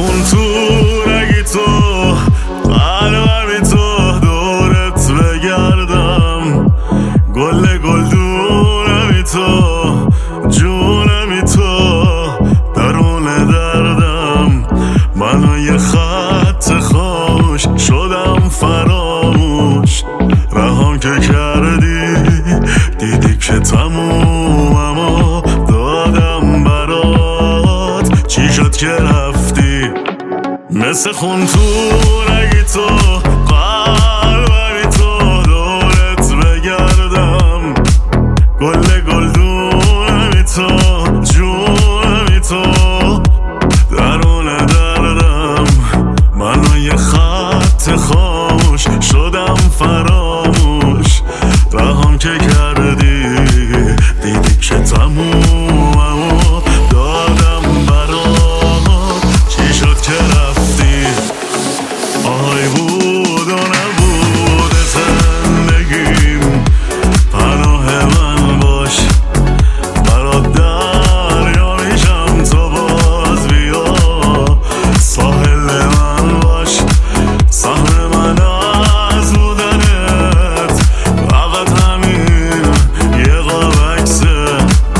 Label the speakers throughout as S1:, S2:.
S1: خون تو رگی تو قلبمی تو دورت بگردم گل گلدونمی تو جونمی تو درون دردم منو یه خط خاموش شدم فراموش رهام که کردی دیدی که تموممو دادم برات چی شد که رفتی مثل خون تو رگی تو قلبمی تو دورت بگردم گل گلدونمی تو جونمی تو درون دردم منو یه خط خاموش شدم فراموش رهام که کردی دیدی که تموممو دادم برات چی شد که رفتی آهای بود و نبود زندگیم پناه من باش برات دریا میشم تو باز بیا ساحل من باش سهم من از بودنت فقط همین یه قاب عکسه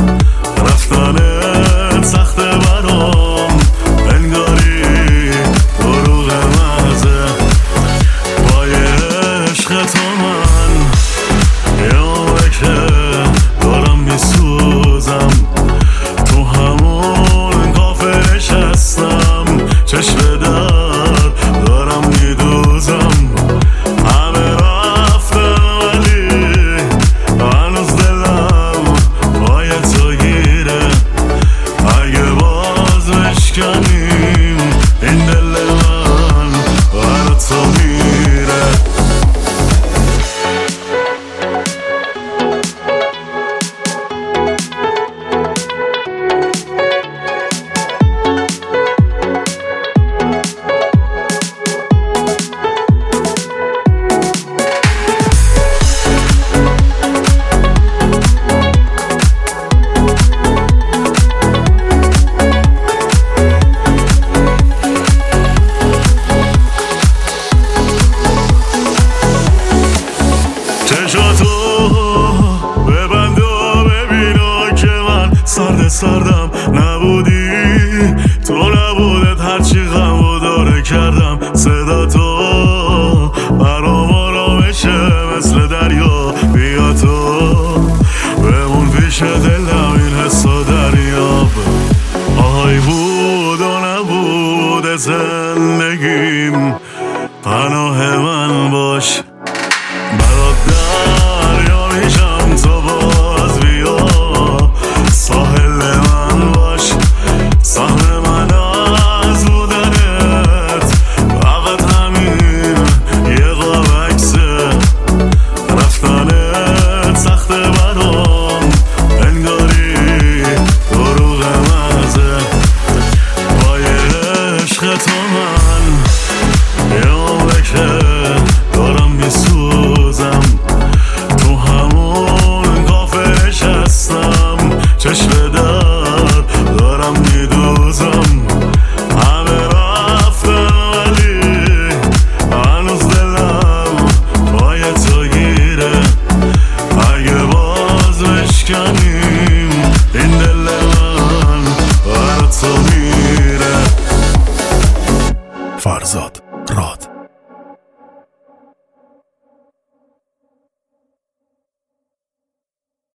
S1: رفتنت سخته برام انگاری دروغ محضه پای عشق تو من یه عمره که دارم میسوزم تو همون کافه نشستم چشم در دارم میدوزم همه رفتن ولی هنوز دلم پای تو گیره اگه باز بشکنیم این دل من برا تو میره چشاتو ببند و ببینا که من سردم نبودی تو نبودت هرچی غم و داره کردم صدا تو برام آرامشه مثل دریا بیا تو بمون پیش دلم این حس و دریاب آهای بود و نبود زندگیم پناه من باش